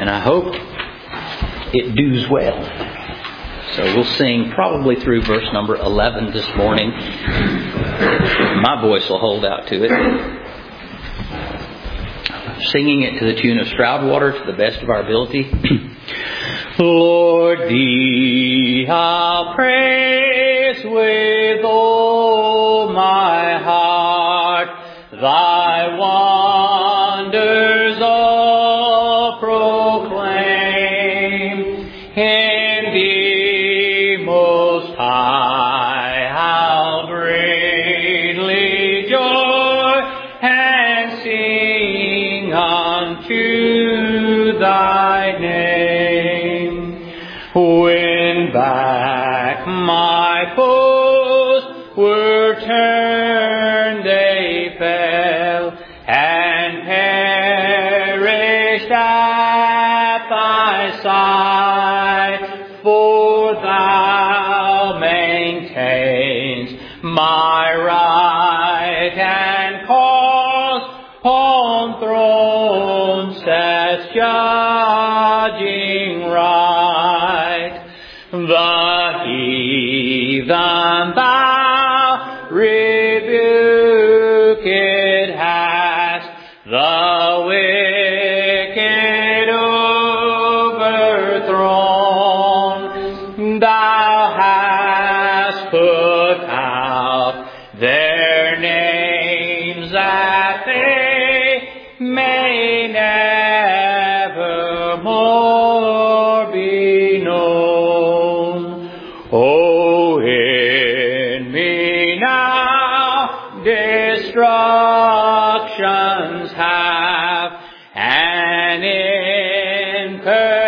And I hope it does well. So we'll sing probably through verse number 11 this morning. My voice will hold out to it. Singing it to the tune of Stroudwater to the best of our ability. Lord, Thee I'll praise with all my heart, Thy wonders all proclaim. In Thee most high I'll greatly joy and sing unto Thy name. When back my foes were turned, they fell and perished at Thy side. For Thou maintainst my right and cause on thrones that's judging right. The heathen Thou rebuked hast, the wicked overthrown. Thou hast put out their names that they may never more be known. Oh, in me now destructions have, and in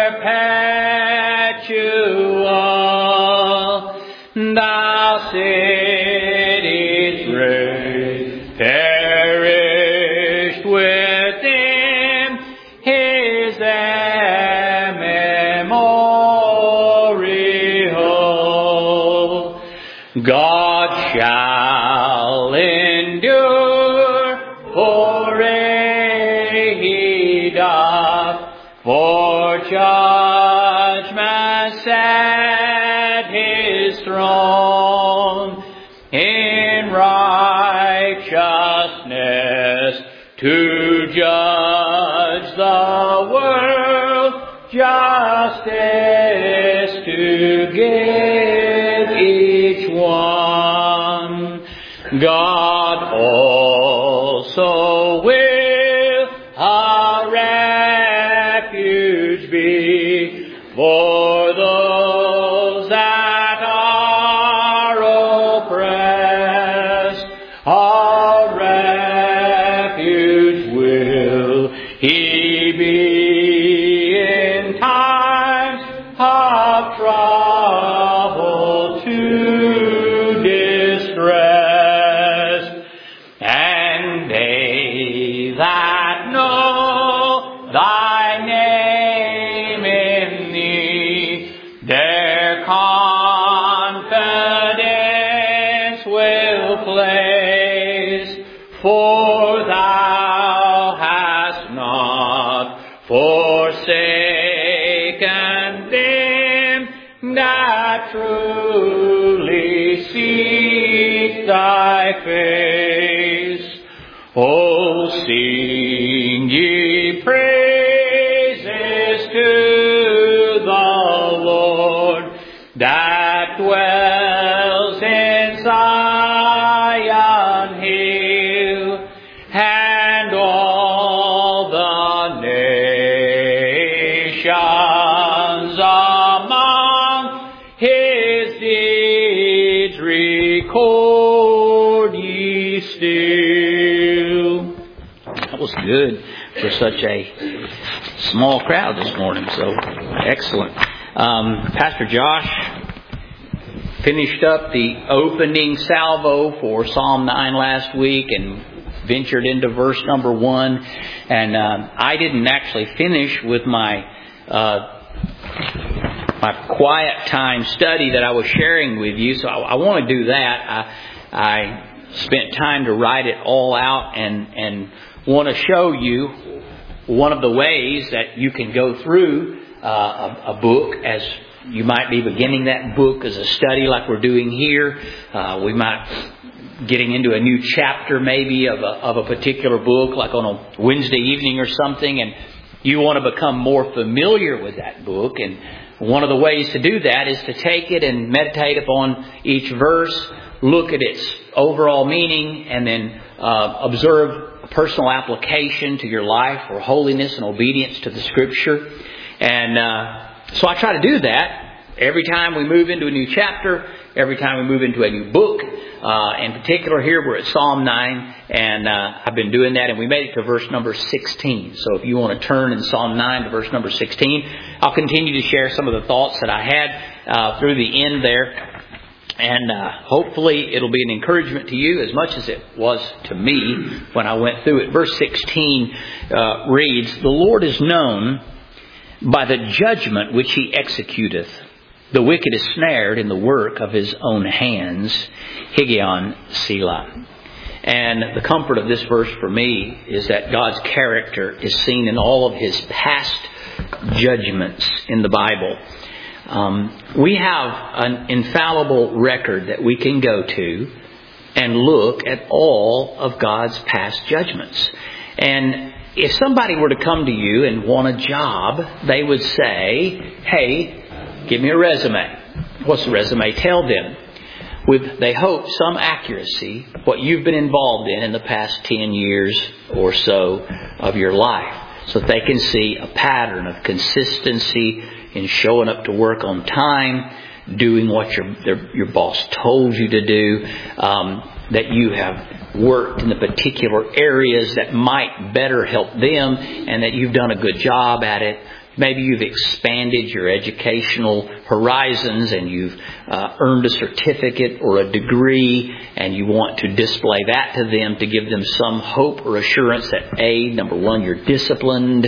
perpetual Thou sittest great, perished within His memorial. God shall endure, for He doth for judgment set His throne, in righteousness to judge the world, justice to give each one. God also will a refuge be for those that are oppressed. A refuge will He be in times of trouble to distress. And they that know Thy name in Thee, their confidence will place. For Thou hast not forsaken them that truly seek Thy face. Oh, sing ye praises to the Lord that dwells in Zion hill, and all the nations among His deeds record ye still. That was good for such a small crowd this morning. So excellent. Pastor Josh finished up the opening salvo for Psalm 9 last week and ventured into verse number 1. And I didn't actually finish with my quiet time study that I was sharing with you. So I want to do that. I spent time to write it all out and want to show you one of the ways that you can go through a book, as you might be beginning that book as a study like we're doing here. We might getting into a new chapter maybe of a particular book, like on a Wednesday evening or something, and you want to become more familiar with that book. And one of the ways to do that is to take it and meditate upon each verse, look at its overall meaning, and then observe personal application to your life for holiness and obedience to the Scripture. And so I try to do that every time we move into a new chapter, every time we move into a new book. In particular here we're at Psalm 9, and I've been doing that, and we made it to verse number 16. So if you want to turn in Psalm 9 to verse number 16, I'll continue to share some of the thoughts that I had through the end there. And hopefully it'll be an encouragement to you as much as it was to me when I went through it. Verse 16 reads, "The Lord is known by the judgment which He executeth. The wicked is snared in the work of his own hands. Higgaion Selah." And the comfort of this verse for me is that God's character is seen in all of His past judgments in the Bible. We have an infallible record that we can go to and look at all of God's past judgments. And if somebody were to come to you and want a job, they would say, "Hey, give me a resume." What's the resume tell them? With, they hope, some accuracy, what you've been involved in the past 10 years or so of your life, so that they can see a pattern of consistency in showing up to work on time, doing what your boss told you to do, that you have worked in the particular areas that might better help them, and that you've done a good job at it. Maybe you've expanded your educational horizons and you've earned a certificate or a degree, and you want to display that to them to give them some hope or assurance that A, number one, you're disciplined,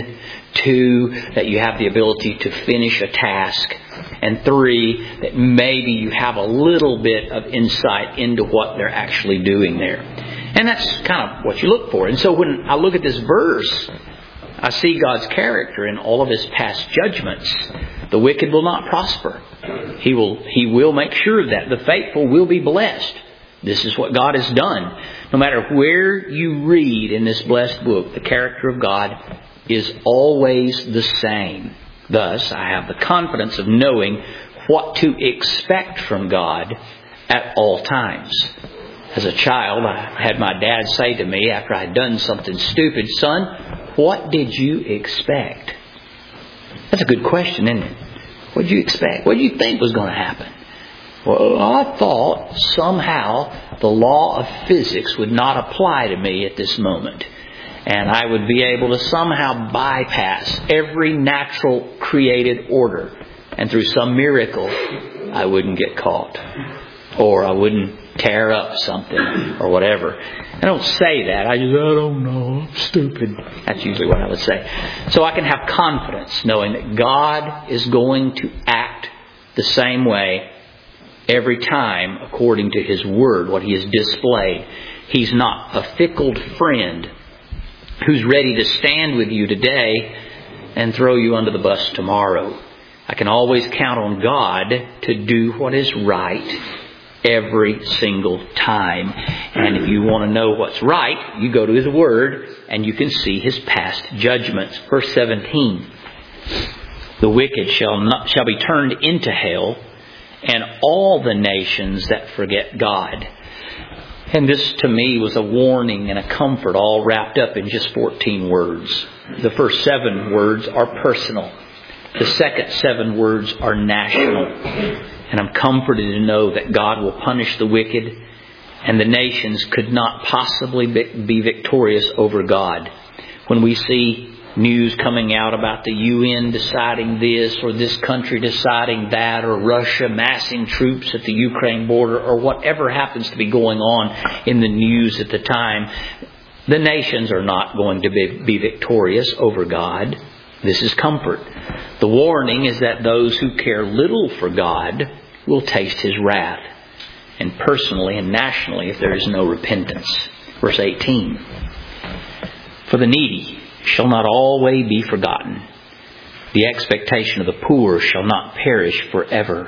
2, that you have the ability to finish a task, and 3, that maybe you have a little bit of insight into what they're actually doing there. And that's kind of what you look for. And so when I look at this verse, I see God's character in all of His past judgments. The wicked will not prosper. He will make sure that the faithful will be blessed. This is what God has done. No matter where you read in this blessed book, the character of God is always the same. Thus, I have the confidence of knowing what to expect from God at all times. As a child, I had my dad say to me after I had done something stupid, "Son, what did you expect?" That's a good question, isn't it? What did you expect? What did you think was going to happen? Well, I thought somehow the law of physics would not apply to me at this moment, and I would be able to somehow bypass every natural created order, and through some miracle I wouldn't get caught, or I wouldn't tear up something or whatever. I don't say that. I don't know. I'm stupid. That's usually what I would say. So I can have confidence knowing that God is going to act the same way every time according to His Word, what He has displayed. He's not a fickle friend who's ready to stand with you today and throw you under the bus tomorrow. I can always count on God to do what is right every single time. And if you want to know what's right, you go to His Word and you can see His past judgments. Verse 17, "The wicked shall be turned into hell, and all the nations that forget God." And this to me was a warning and a comfort all wrapped up in just 14 words. The first 7 words are personal. The second 7 words are national. And I'm comforted to know that God will punish the wicked, and the nations could not possibly be victorious over God. When we see news coming out about the UN deciding this, or this country deciding that, or Russia massing troops at the Ukraine border, or whatever happens to be going on in the news at the time, the nations are not going to be victorious over God. This is comfort. The warning is that those who care little for God will taste His wrath, and personally and nationally, if there is no repentance. Verse 18, "For the needy shall not always be forgotten. The expectation of the poor shall not perish forever.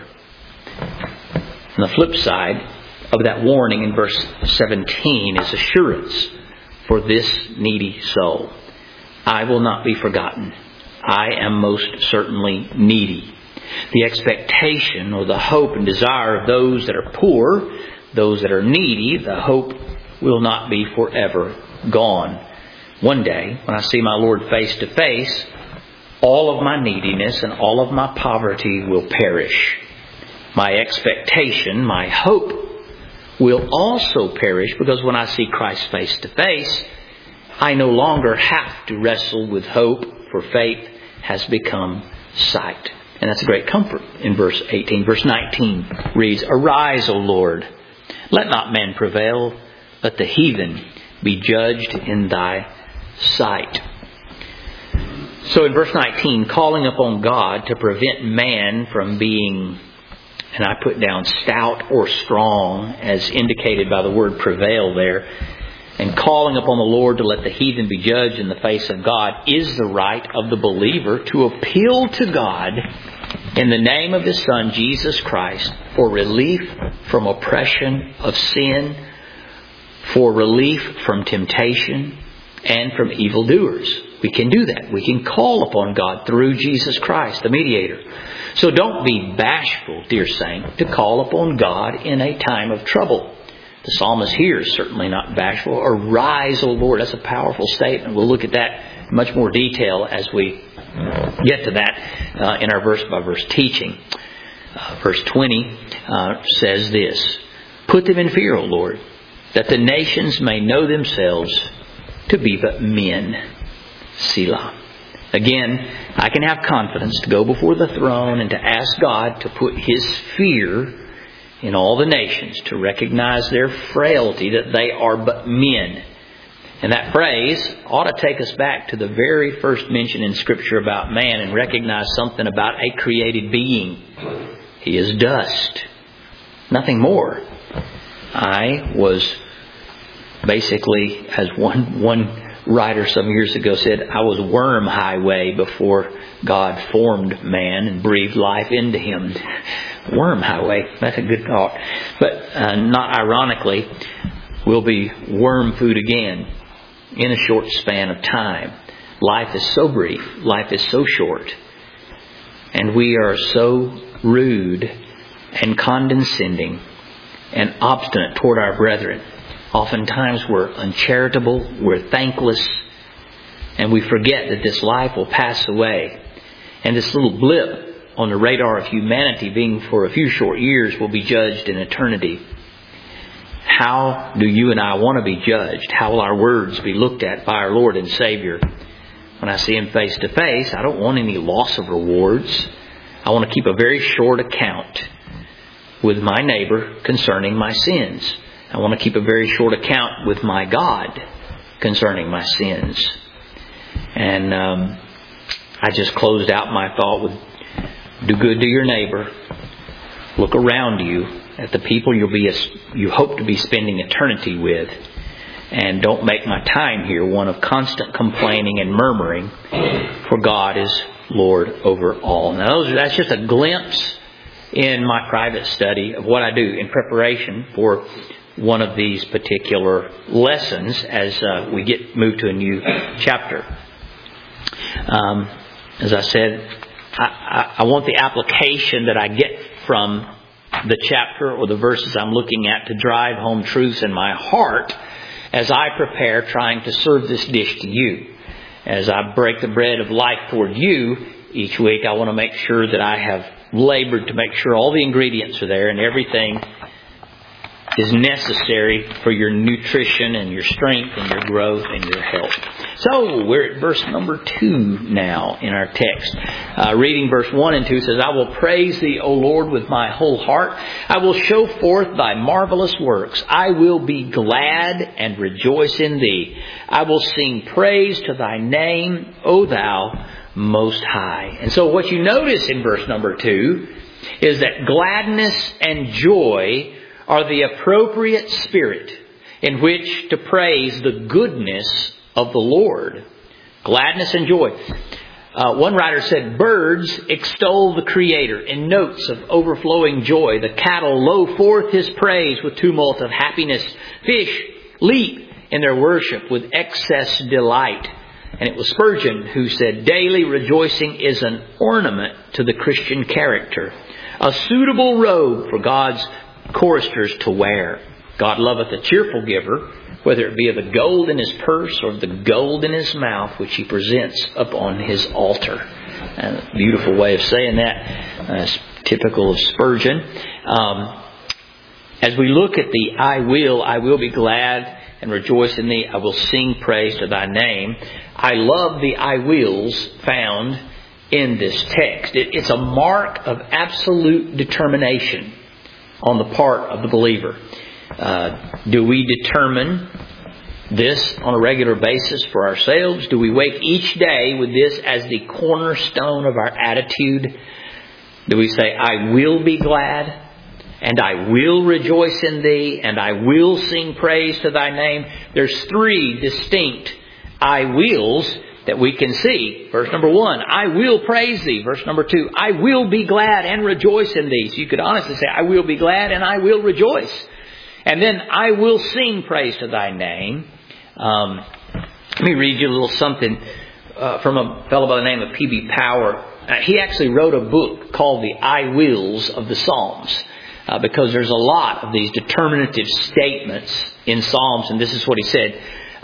On the flip side of that warning in verse 17 is assurance for this needy soul. I will not be forgotten. I am most certainly needy. The expectation or the hope and desire of those that are poor, those that are needy, the hope will not be forever gone. One day, when I see my Lord face to face, all of my neediness and all of my poverty will perish. My expectation, my hope, will also perish, because when I see Christ face to face, I no longer have to wrestle with hope, for faith has become sight. And that's a great comfort in verse 18. Verse 19 reads, Arise, O Lord, let not men prevail, let the heathen be judged in thy sight. So in verse 19, calling upon God to prevent man from being, and I put down stout or strong as indicated by the word prevail there, and calling upon the Lord to let the heathen be judged in the face of God is the right of the believer to appeal to God in the name of His Son, Jesus Christ, for relief from oppression of sin, for relief from temptation, and from evildoers. We can do that. We can call upon God through Jesus Christ, the mediator. So don't be bashful, dear saint, to call upon God in a time of trouble. The psalmist here is certainly not bashful. Arise, O Lord. That's a powerful statement. We'll look at that in much more detail as we get to that in our verse-by-verse teaching. Verse 20 says this, Put them in fear, O Lord, that the nations may know themselves to be but men. Selah. Again, I can have confidence to go before the throne and to ask God to put His fear in all the nations, to recognize their frailty, that they are but men. And that phrase ought to take us back to the very first mention in Scripture about man and recognize something about a created being. He is dust. Nothing more. I was basically, as one writer some years ago said, I was worm highway before God formed man and breathed life into him. Worm highway, that's a good thought. But not ironically, we'll be worm food again in a short span of time. Life is so brief. Life is so short. And we are so rude and condescending and obstinate toward our brethren. Oftentimes we're uncharitable, we're thankless, and we forget that this life will pass away. And this little blip on the radar of humanity, being for a few short years, will be judged in eternity. How do you and I want to be judged? How will our words be looked at by our Lord and Savior? When I see Him face to face, I don't want any loss of rewards. I want to keep a very short account with my neighbor concerning my sins. I want to keep a very short account with my God concerning my sins. And I just closed out my thought with, do good to your neighbor. Look around you at the people you hope to be spending eternity with. And don't make my time here one of constant complaining and murmuring, for God is Lord over all. Now that's just a glimpse in my private study of what I do in preparation for one of these particular lessons as we move to a new chapter. As I said, I want the application that I get from the chapter or the verses I'm looking at to drive home truths in my heart as I prepare trying to serve this dish to you. As I break the bread of life toward you each week, I want to make sure that I have labored to make sure all the ingredients are there and everything is necessary for your nutrition and your strength and your growth and your health. So we're at verse number 2 now in our text. Reading verse 1 and 2 says, I will praise Thee, O Lord, with my whole heart. I will show forth Thy marvelous works. I will be glad and rejoice in Thee. I will sing praise to Thy name, O Thou Most High. And so what you notice in verse number 2 is that gladness and joy are the appropriate spirit in which to praise the goodness of the Lord. Gladness and joy. One writer said, birds extol the Creator in notes of overflowing joy. The cattle low forth His praise with tumult of happiness. Fish leap in their worship with excess delight. And it was Spurgeon who said, daily rejoicing is an ornament to the Christian character, a suitable robe for God's choristers to wear. God loveth a cheerful giver, whether it be of the gold in his purse or the gold in his mouth, which he presents upon his altar. A beautiful way of saying that. It's typical of Spurgeon. As we look at the I will be glad and rejoice in thee. I will sing praise to thy name. I love the I wills found in this text. It's a mark of absolute determination on the part of the believer. Do we determine this on a regular basis for ourselves? Do we wake each day with this as the cornerstone of our attitude? Do we say, I will be glad, and I will rejoice in thee, and I will sing praise to thy name? There's three distinct I wills that we can see. Verse number 1, I will praise thee. Verse number 2, I will be glad and rejoice in thee. So you could honestly say, I will be glad and I will rejoice. And then I will sing praise to thy name. Let me read you a little something from a fellow by the name of P.B. Power. He actually wrote a book called The I Wills of the Psalms. Because there's a lot of these determinative statements in Psalms, and this is what he said.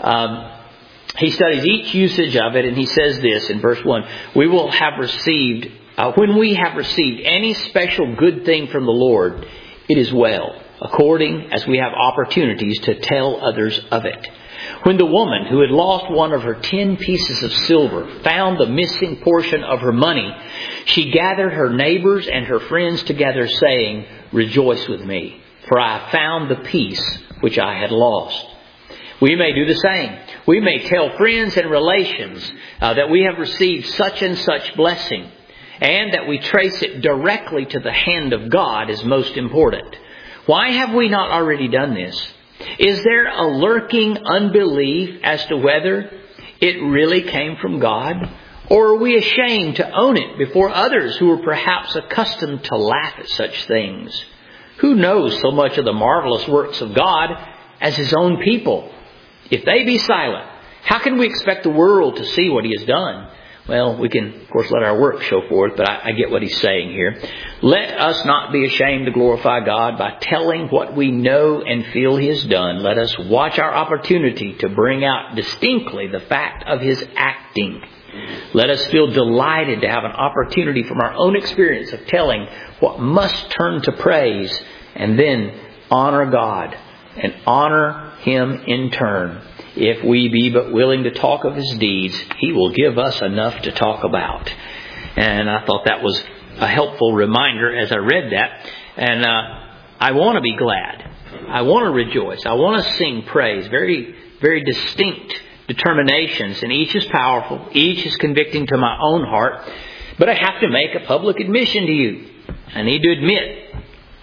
He studies each usage of it, and he says this in verse 1. We will have received, when we have received any special good thing from the Lord, it is well, according as we have opportunities to tell others of it. When the woman who had lost one of her 10 pieces of silver found the missing portion of her money, she gathered her neighbors and her friends together, saying, rejoice with me, for I have found the piece which I had lost. We may do the same. We may tell friends and relations that we have received such and such blessing, and that we trace it directly to the hand of God is most important. Why have we not already done this? Is there a lurking unbelief as to whether it really came from God? Or are we ashamed to own it before others who are perhaps accustomed to laugh at such things? Who knows so much of the marvelous works of God as His own people? If they be silent, how can we expect the world to see what He has done? Well, we can, of course, let our work show forth, but I get what he's saying here. Let us not be ashamed to glorify God by telling what we know and feel He has done. Let us watch our opportunity to bring out distinctly the fact of His acting. Let us feel delighted to have an opportunity from our own experience of telling what must turn to praise, and then honor God and honor Him in turn. If we be but willing to talk of His deeds, He will give us enough to talk about. And I thought that was a helpful reminder as I read that. And I want to be glad. I want to rejoice. I want to sing praise. Very, very distinct determinations. And each is powerful. Each is convicting to my own heart. But I have to make a public admission to you. I need to admit,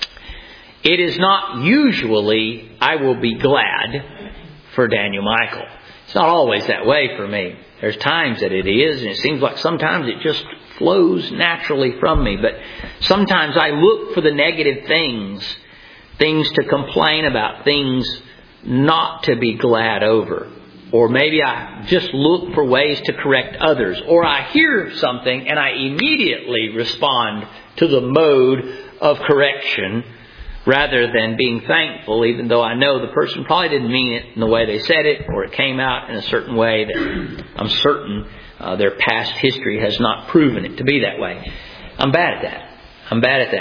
it is not usually I will be glad for Daniel Michael. It's not always that way for me. There's times that it is, and it seems like sometimes it just flows naturally from me. But sometimes I look for the negative things to complain about, things not to be glad over. Or maybe I just look for ways to correct others. Or I hear something and I immediately respond to the mode of correction, rather than being thankful, even though I know the person probably didn't mean it in the way they said it, or it came out in a certain way that I'm certain their past history has not proven it to be that way. I'm bad at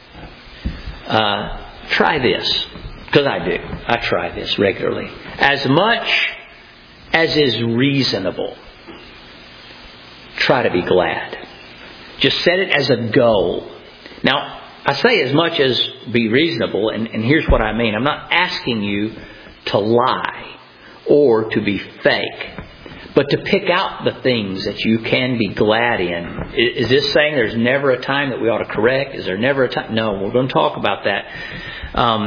that. Try this, because I do. I try this regularly. As much as is reasonable, try to be glad. Just set it as a goal. Now, I say as much as be reasonable, and here's what I mean. I'm not asking you to lie or to be fake, but to pick out the things that you can be glad in. Is this saying there's never a time that we ought to correct? Is there never a time? No, we're going to talk about that.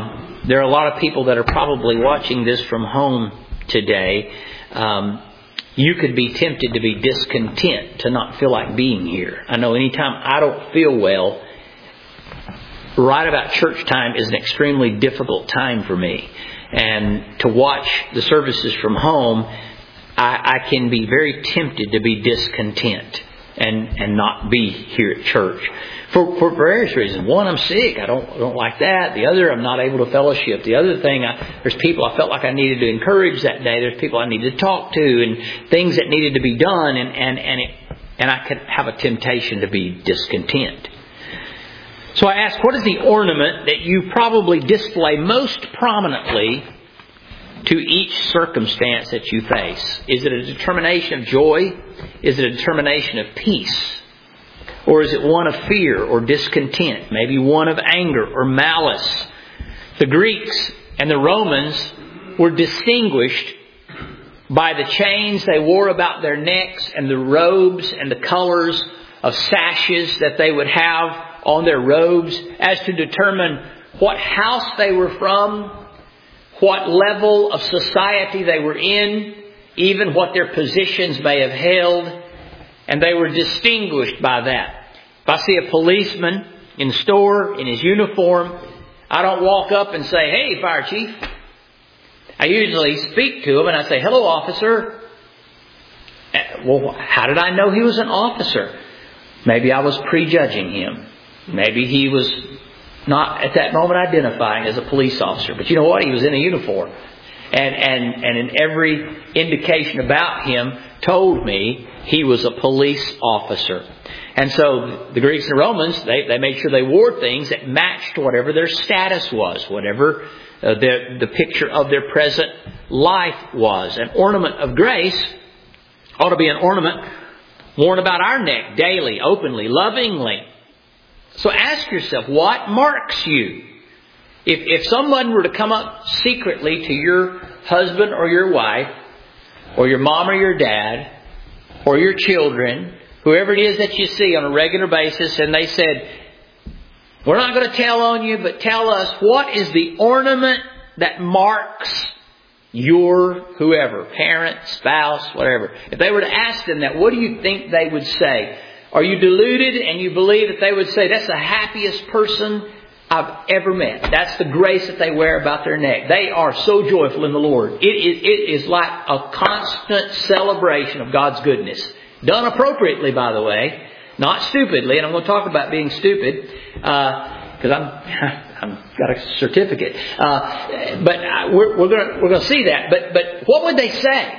There are a lot of people that are probably watching this from home today. you could be tempted to be discontent, to not feel like being here. I know anytime I don't feel well, right about church time is an extremely difficult time for me. And to watch the services from home, I can be very tempted to be discontent and not be here at church. For various reasons. One, I'm sick. I don't like that. The other, I'm not able to fellowship. The other thing, there's people I felt like I needed to encourage that day. There's people I needed to talk to, and things that needed to be done, and I could have a temptation to be discontent. So I asked, what is the ornament that you probably display most prominently to each circumstance that you face? Is it a determination of joy? Is it a determination of peace? Or is it one of fear or discontent? Maybe one of anger or malice. The Greeks and the Romans were distinguished by the chains they wore about their necks and the robes and the colors of sashes that they would have on their robes as to determine what house they were from, what level of society they were in, even what their positions may have held. And they were distinguished by that. If I see a policeman in the store in his uniform, I don't walk up and say, "Hey, fire chief." I usually speak to him and I say, "Hello, officer." Well, how did I know he was an officer? Maybe I was prejudging him. Maybe he was not at that moment identifying as a police officer. But you know what? He was in a uniform. And in every indication about him told me he was a police officer. And so the Greeks and Romans, they made sure they wore things that matched whatever their status was, whatever the picture of their present life was. An ornament of grace ought to be an ornament worn about our neck daily, openly, lovingly. So ask yourself, what marks you? If someone were to come up secretly to your husband or your wife, or your mom or your dad, or your children, whoever it is that you see on a regular basis, and they said, "We're not going to tell on you, but tell us, what is the ornament that marks your whoever, parent, spouse, whatever?" If they were to ask them that, what do you think they would say? Are you deluded and you believe that they would say, "That's the happiest person I've ever met"? That's the grace that they wear about their neck. They are so joyful in the Lord. It is like a constant celebration of God's goodness. Done appropriately, by the way. Not stupidly. And I'm going to talk about being stupid. Because I've got a certificate. But we're going to see that. But what would they say?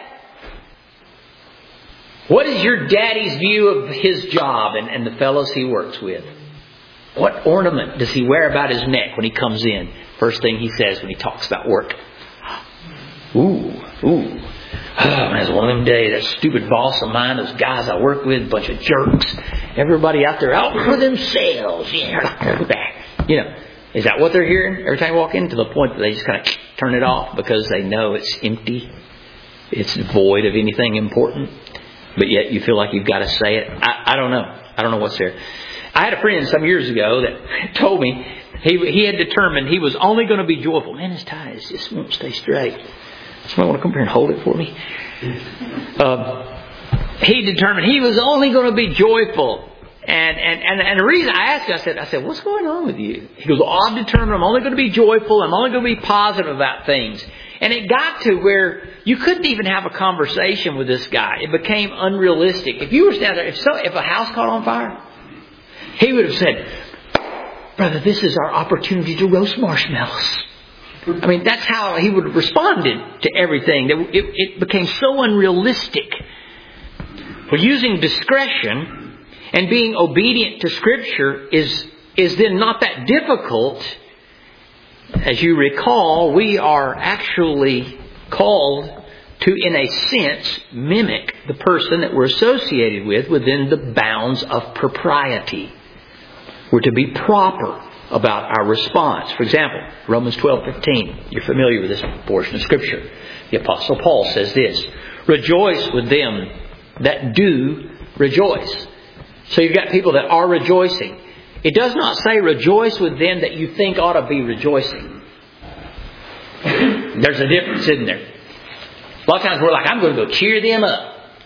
What is your daddy's view of his job and the fellows he works with? What ornament does he wear about his neck when he comes in? First thing he says when he talks about work. Ooh. Oh, man, it's one of them days. That stupid boss of mine, those guys I work with, a bunch of jerks. Everybody out there out for themselves. You know, is that what they're hearing every time you walk in? To the point that they just kind of turn it off because they know it's empty. It's void of anything important. But yet you feel like you've got to say it. I don't know. I don't know what's there. I had a friend some years ago that told me he had determined he was only going to be joyful. Man, his tie just won't stay straight. Somebody want to come here and hold it for me? He determined he was only going to be joyful. And the reason I asked him, I said, "What's going on with you?" He goes, "I'm determined I'm only going to be joyful. I'm only going to be positive about things." And it got to where you couldn't even have a conversation with this guy. It became unrealistic. If you were standing there, if a house caught on fire, he would have said, "Brother, this is our opportunity to roast marshmallows." I mean, that's how he would have responded to everything. It became so unrealistic. Well, using discretion and being obedient to Scripture is then not that difficult. As you recall, we are actually called to, in a sense, mimic the person that we're associated with within the bounds of propriety. We're to be proper about our response. For example, Romans 12:15. You're familiar with this portion of Scripture. The Apostle Paul says this: "Rejoice with them that do rejoice." So you've got people that are rejoicing. It does not say rejoice with them that you think ought to be rejoicing. There's a difference, isn't there? A lot of times we're like, "I'm going to go cheer them up."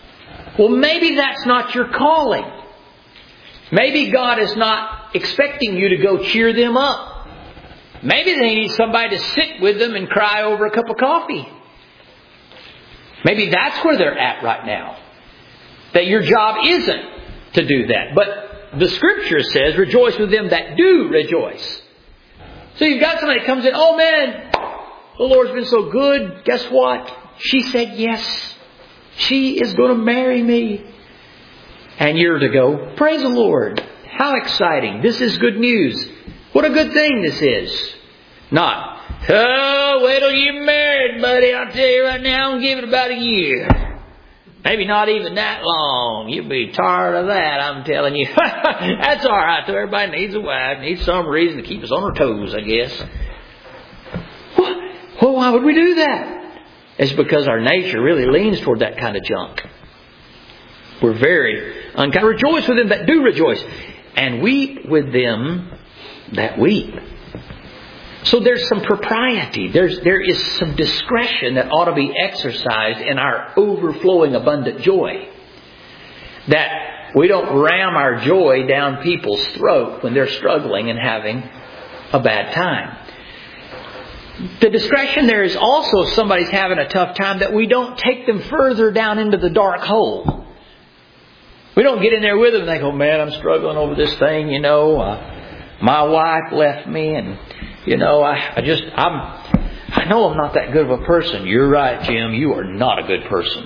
Well, maybe that's not your calling. Maybe God is not expecting you to go cheer them up. Maybe they need somebody to sit with them and cry over a cup of coffee. Maybe that's where they're at right now. That your job isn't to do that. But the Scripture says, rejoice with them that do rejoice. So you've got somebody that comes in, oh man, the Lord's been so good. Guess what? She said yes. She is going to marry me. And you're to go, praise the Lord. How exciting. This is good news. What a good thing this is. Not, oh, wait till you're married, buddy. I'll tell you right now, I'll give it about a year. Maybe not even that long. You'll be tired of that, I'm telling you. That's all right, though. Everybody needs a wife. Needs some reason to keep us on our toes, I guess. Well, why would we do that? It's because our nature really leans toward that kind of junk. We're very unkind. Rejoice with them that do rejoice, and weep with them that weep. So there's some propriety. There is some discretion that ought to be exercised in our overflowing abundant joy. That we don't ram our joy down people's throat when they're struggling and having a bad time. The discretion there is also if somebody's having a tough time that we don't take them further down into the dark hole. We don't get in there with them and they go, man, I'm struggling over this thing, my wife left me and I know I'm not that good of a person. You're right, Jim. You are not a good person.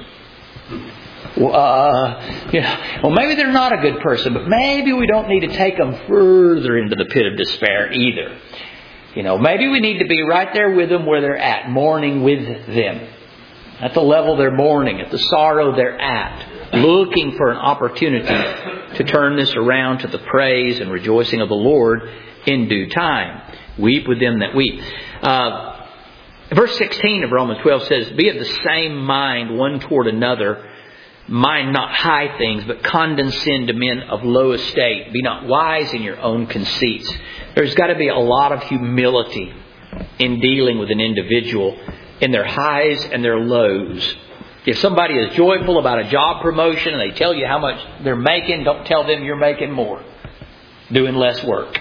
Well, maybe they're not a good person, but maybe we don't need to take them further into the pit of despair either. Maybe we need to be right there with them where they're at, mourning with them. At the level they're mourning, at the sorrow they're at, looking for an opportunity to turn this around to the praise and rejoicing of the Lord in due time. Weep with them that weep. Verse 16 of Romans 12 says, be of the same mind one toward another. Mind not high things, but condescend to men of low estate. Be not wise in your own conceits. There's got to be a lot of humility in dealing with an individual in their highs and their lows. If somebody is joyful about a job promotion and they tell you how much they're making, don't tell them you're making more, doing less work.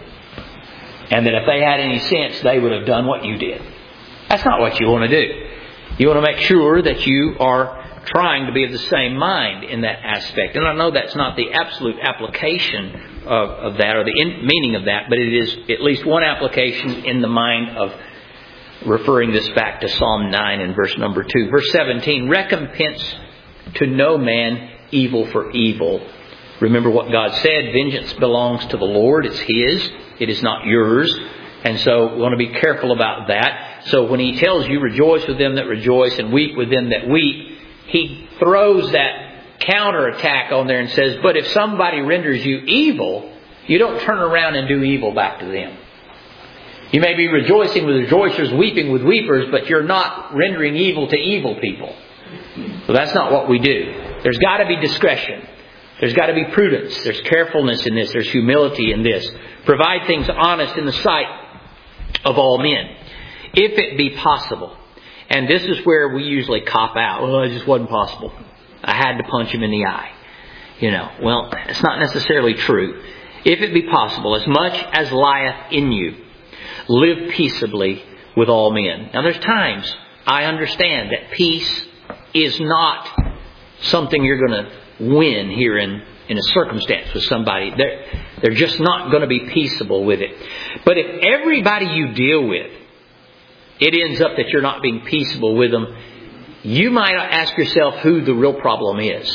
And that if they had any sense, they would have done what you did. That's not what you want to do. You want to make sure that you are trying to be of the same mind in that aspect. And I know that's not the absolute application of that or the meaning of that, but it is at least one application in the mind of referring this back to Psalm 9 and verse number 2. Verse 17, recompense to no man evil for evil. Remember what God said, vengeance belongs to the Lord. It's His. It is not yours. And so we want to be careful about that. So when He tells you rejoice with them that rejoice and weep with them that weep, He throws that counterattack on there and says, but if somebody renders you evil, you don't turn around and do evil back to them. You may be rejoicing with rejoicers, weeping with weepers, but you're not rendering evil to evil people. So that's not what we do. There's got to be discretion. There's got to be prudence. There's carefulness in this. There's humility in this. Provide things honest in the sight of all men, if it be possible. And this is where we usually cop out. Well, it just wasn't possible. I had to punch him in the eye. Well, it's not necessarily true. If it be possible, as much as lieth in you, live peaceably with all men. Now there's times I understand that peace is not something you're going to win here in a circumstance with somebody. They're just not going to be peaceable with it. But if everybody you deal with, it ends up that you're not being peaceable with them, you might ask yourself who the real problem is.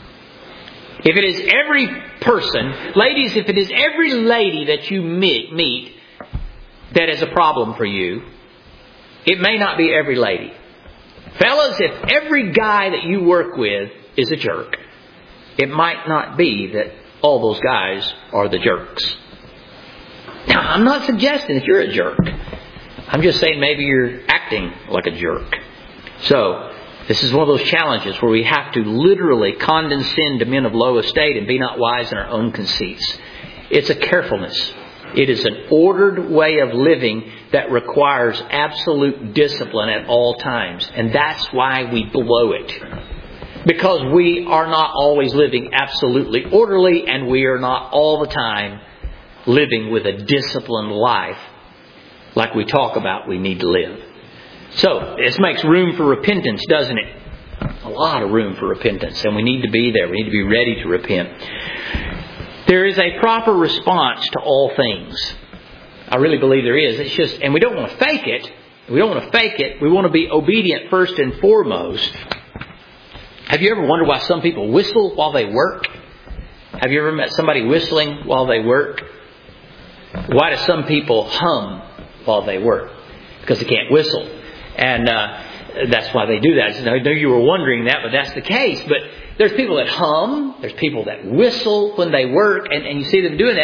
If it is every person, ladies, if it is every lady that you meet that is a problem for you, it may not be every lady. Fellas, if every guy that you work with is a jerk, it might not be that all those guys are the jerks. Now, I'm not suggesting that you're a jerk. I'm just saying maybe you're acting like a jerk. So, this is one of those challenges where we have to literally condescend to men of low estate and be not wise in our own conceits. It's a carefulness. It is an ordered way of living that requires absolute discipline at all times. And that's why we blow it. Because we are not always living absolutely orderly, and we are not all the time living with a disciplined life like we talk about we need to live. So, this makes room for repentance, doesn't it? A lot of room for repentance, and we need to be there. We need to be ready to repent. There is a proper response to all things. I really believe there is. It's just, and we don't want to fake it. We don't want to fake it. We want to be obedient first and foremost. Have you ever wondered why some people whistle while they work? Have you ever met somebody whistling while they work? Why do some people hum while they work? Because they can't whistle. And that's why they do that. I know you were wondering that, but that's the case. But there's people that hum. There's people that whistle when they work. And you see them doing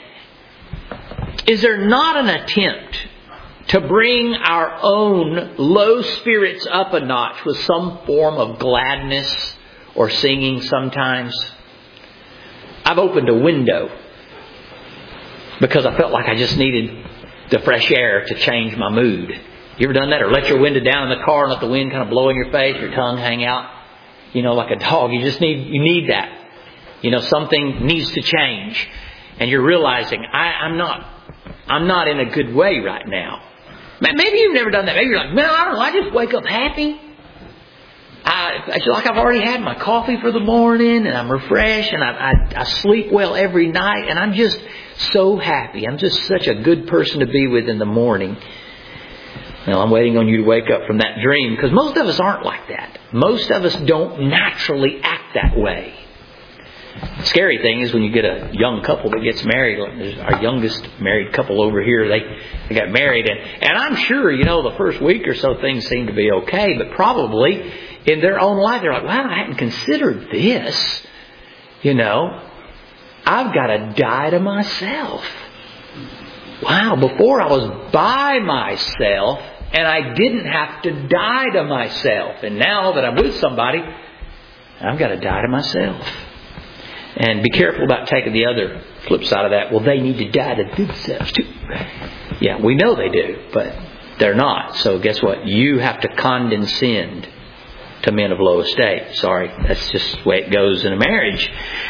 that. Is there not an attempt to bring our own low spirits up a notch with some form of gladness or singing sometimes? I've opened a window because I felt like I just needed the fresh air to change my mood. You ever done that? Or let your window down in the car and let the wind kind of blow in your face, your tongue hang out? You know, like a dog. You need that. You know, something needs to change. And you're realizing, I'm not in a good way right now. Maybe you've never done that. Maybe you're like, man, I don't know. I just wake up happy. It's like I've already had my coffee for the morning, and I'm refreshed, and I sleep well every night, and I'm just so happy. I'm just such a good person to be with in the morning. Well, I'm waiting on you to wake up from that dream, because most of us aren't like that. Most of us don't naturally act that way. The scary thing is when you get a young couple that gets married. There's our youngest married couple over here. They got married, and I'm sure, the first week or so things seem to be okay, but probably in their own life they're like, wow, I hadn't considered this. I've got to die to myself. Wow, before I was by myself and I didn't have to die to myself. And now that I'm with somebody, I've got to die to myself. And be careful about taking the other flip side of that. Well, they need to die to themselves too. Yeah, we know they do, but they're not. So guess what? You have to condescend to men of low estate. Sorry, that's just the way it goes in a marriage.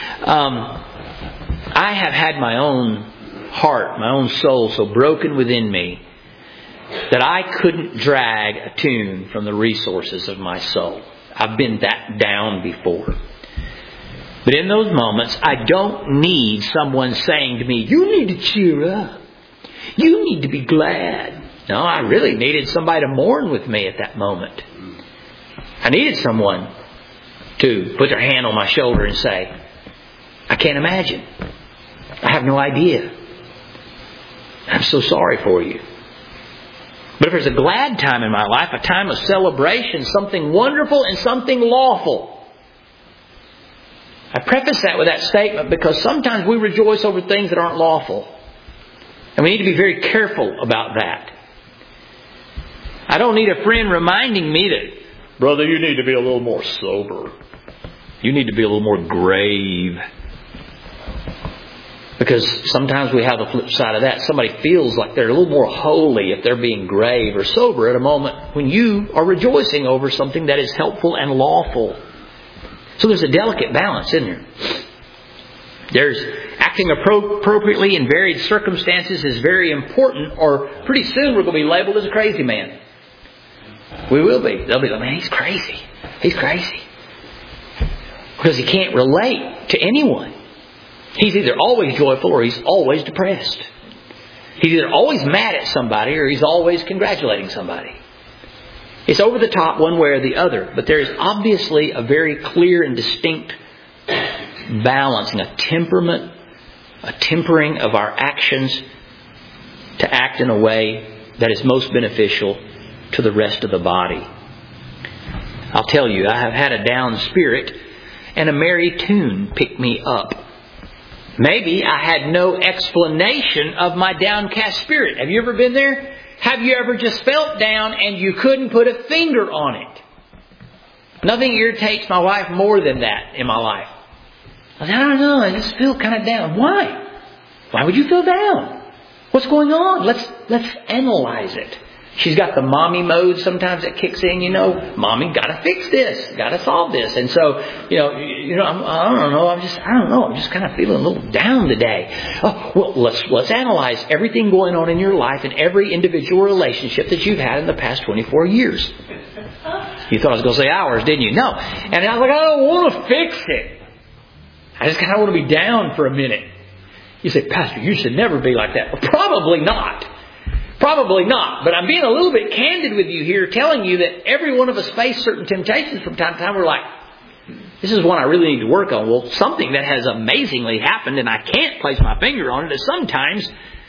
I have had my own heart, my own soul so broken within me that I couldn't drag a tune from the resources of my soul. I've been that down before. But in those moments, I don't need someone saying to me, you need to cheer up. You need to be glad. No, I really needed somebody to mourn with me at that moment. I needed someone to put their hand on my shoulder and say, I can't imagine. I have no idea. I'm so sorry for you. But if there's a glad time in my life, a time of celebration, something wonderful and something lawful, I preface that with that statement because sometimes we rejoice over things that aren't lawful. And we need to be very careful about that. I don't need a friend reminding me that, brother, you need to be a little more sober. You need to be a little more grave. Because sometimes we have the flip side of that. Somebody feels like they're a little more holy if they're being grave or sober at a moment when you are rejoicing over something that is helpful and lawful. So there's a delicate balance, isn't there? There's acting appropriately in varied circumstances is very important, or pretty soon we're going to be labeled as a crazy man. We will be. They'll be like, man, he's crazy. He's crazy. Because he can't relate to anyone. He's either always joyful or he's always depressed. He's either always mad at somebody or he's always congratulating somebody. It's over the top one way or the other. But there is obviously a very clear and distinct balancing, a temperament, a tempering of our actions to act in a way that is most beneficial to the rest of the body. I'll tell you, I have had a down spirit and a merry tune pick me up. Maybe I had no explanation of my downcast spirit. Have you ever been there? Have you ever just felt down and you couldn't put a finger on it? Nothing irritates my wife more than that in my life. I don't know, I just feel kind of down. Why? Why would you feel down? What's going on? Let's analyze it. She's got the mommy mode sometimes that kicks in, Mommy, gotta fix this, gotta solve this. And so, I don't know, I'm just kind of feeling a little down today. Oh, well, let's analyze everything going on in your life and every individual relationship that you've had in the past 24 years. You thought I was going to say hours, didn't you? No. And I was like, I don't want to fix it. I just kind of want to be down for a minute. You say, Pastor, you should never be like that. Well, probably not. Probably not. But I'm being a little bit candid with you here, telling you that every one of us face certain temptations from time to time. We're like, this is one I really need to work on. Well, something that has amazingly happened, and I can't place my finger on it, is sometimes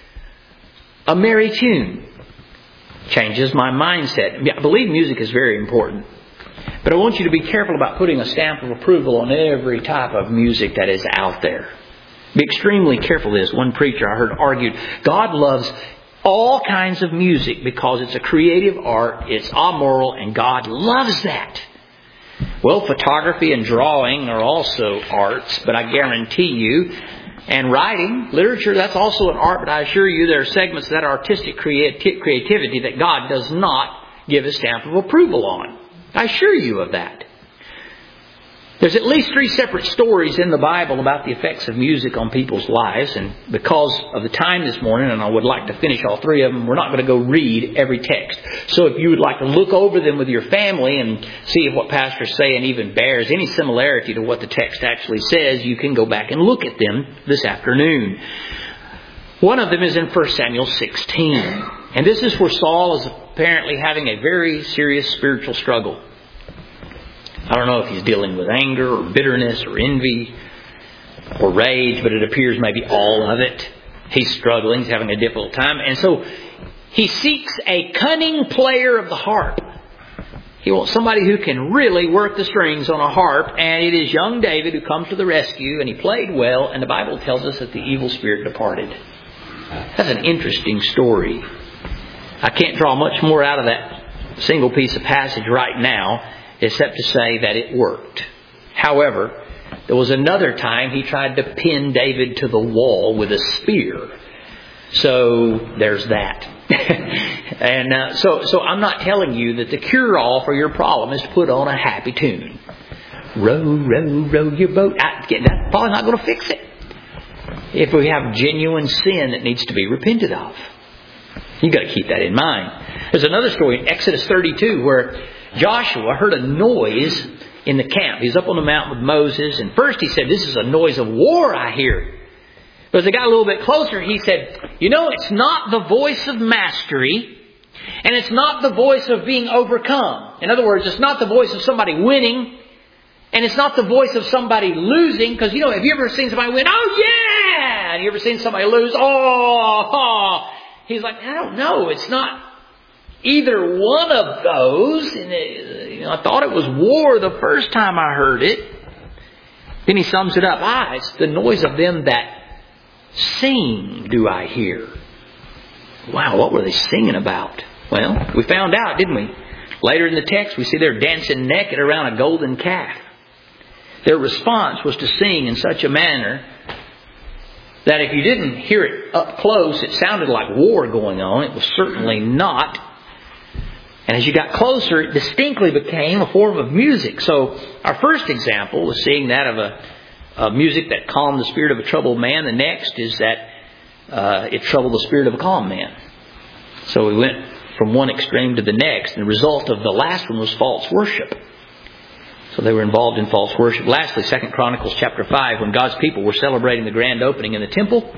a merry tune changes my mindset. I believe music is very important. But I want you to be careful about putting a stamp of approval on every type of music that is out there. Be extremely careful of this. One preacher I heard argued, God loves all kinds of music because it's a creative art, it's amoral, and God loves that. Well, photography and drawing are also arts, but I guarantee you, and writing, literature, that's also an art, but I assure you there are segments of that artistic creativity that God does not give a stamp of approval on. I assure you of that. There's at least 3 separate stories in the Bible about the effects of music on people's lives. And because of the time this morning, and I would like to finish all 3 of them, we're not going to go read every text. So if you would like to look over them with your family and see if what Pastor's saying even bears any similarity to what the text actually says, you can go back and look at them this afternoon. One of them is in 1 Samuel 16. And this is where Saul is apparently having a very serious spiritual struggle. I don't know if he's dealing with anger or bitterness or envy or rage, but it appears maybe all of it. He's struggling. He's having a difficult time. And so he seeks a cunning player of the harp. He wants somebody who can really work the strings on a harp. And it is young David who comes to the rescue. And he played well. And the Bible tells us that the evil spirit departed. That's an interesting story. I can't draw much more out of that single piece of passage right now, except to say that it worked. However, there was another time he tried to pin David to the wall with a spear. So there's that. And so I'm not telling you that the cure-all for your problem is to put on a happy tune. Row, row, row your boat. That's probably not going to fix it. If we have genuine sin that needs to be repented of. You've got to keep that in mind. There's another story in Exodus 32 where Joshua heard a noise in the camp. He's up on the mountain with Moses. And first he said, this is a noise of war I hear. But as they got a little bit closer, he said, it's not the voice of mastery. And it's not the voice of being overcome. In other words, it's not the voice of somebody winning. And it's not the voice of somebody losing. Because, have you ever seen somebody win? Oh, yeah! And you ever seen somebody lose? Oh! He's like, I don't know. It's not either one of those. And I thought it was war the first time I heard it. Then he sums it up. It's the noise of them that sing do I hear. Wow, what were they singing about? Well, we found out, didn't we? Later in the text, we see they're dancing naked around a golden calf. Their response was to sing in such a manner that if you didn't hear it up close, it sounded like war going on. It was certainly not. And as you got closer, it distinctly became a form of music. So our first example was seeing that of a music that calmed the spirit of a troubled man. The next is that it troubled the spirit of a calm man. So we went from one extreme to the next. And the result of the last one was false worship. So they were involved in false worship. Lastly, 2 Chronicles chapter 5, when God's people were celebrating the grand opening in the temple,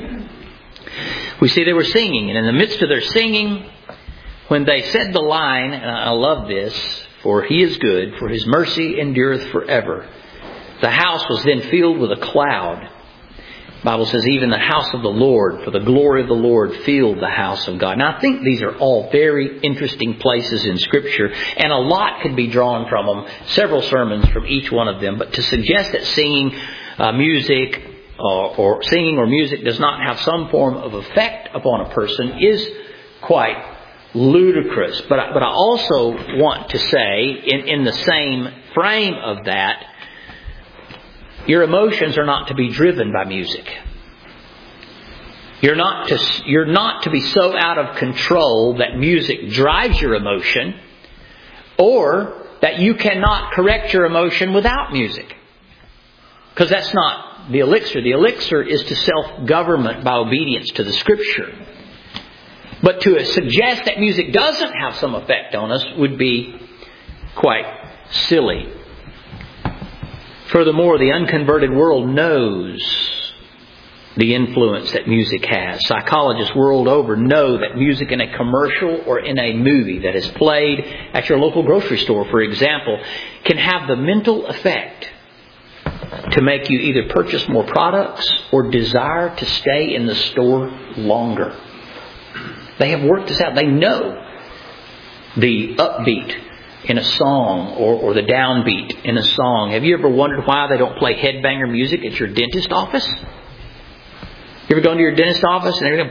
we see they were singing. And in the midst of their singing, when they said the line, and I love this, for He is good, for His mercy endureth forever, the house was then filled with a cloud. The Bible says, even the house of the Lord, for the glory of the Lord filled the house of God. Now, I think these are all very interesting places in Scripture, and a lot could be drawn from them, several sermons from each one of them. But to suggest that singing music or singing or music does not have some form of effect upon a person is quite ludicrous. But I also want to say, in the same frame of that, your emotions are not to be driven by music. You're not to be so out of control that music drives your emotion, or that you cannot correct your emotion without music. Because that's not the elixir. The elixir is to self-government by obedience to the Scripture. But to suggest that music doesn't have some effect on us would be quite silly. Furthermore, the unconverted world knows the influence that music has. Psychologists world over know that music in a commercial or in a movie that is played at your local grocery store, for example, can have the mental effect to make you either purchase more products or desire to stay in the store longer. They have worked this out. They know the upbeat in a song or the downbeat in a song. Have you ever wondered why they don't play headbanger music at your dentist office? You ever go into your dentist office and they're going,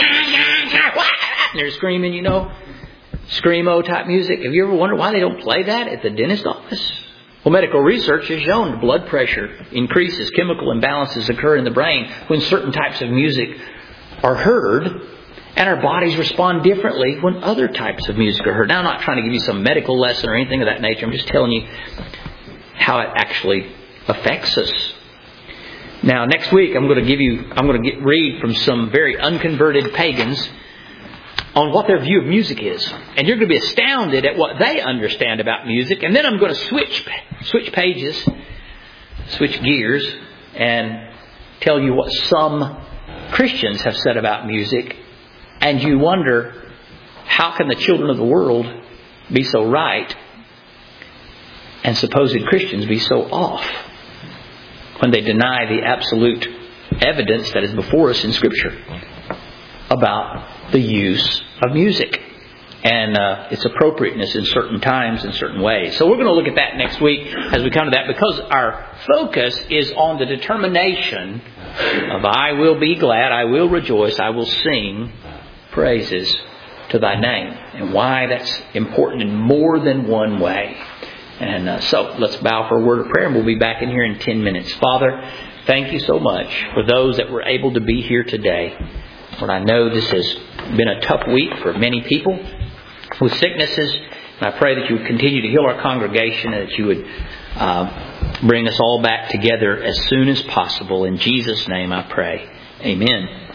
and they're screaming, screamo type music? Have you ever wondered why they don't play that at the dentist office? Well, medical research has shown blood pressure increases, chemical imbalances occur in the brain when certain types of music are heard, and our bodies respond differently when other types of music are heard. Now, I'm not trying to give you some medical lesson or anything of that nature. I'm just telling you how it actually affects us. Now, next week I'm going to read from some very unconverted pagans on what their view of music is. And you're going to be astounded at what they understand about music. And then I'm going to switch pages, switch gears, and tell you what some Christians have said about music. And you wonder, how can the children of the world be so right and supposed Christians be so off when they deny the absolute evidence that is before us in Scripture about the use of music and its appropriateness in certain times and certain ways. So we're going to look at that next week as we come to that, because our focus is on the determination of I will be glad, I will rejoice, I will sing praises to Thy name, and why that's important in more than one way. And so let's bow for a word of prayer, and we'll be back in here in 10 minutes. Father, thank You so much for those that were able to be here today. Lord, I know this has been a tough week for many people with sicknesses, and I pray that You would continue to heal our congregation, and that You would bring us all back together as soon as possible. In Jesus' name I pray. Amen.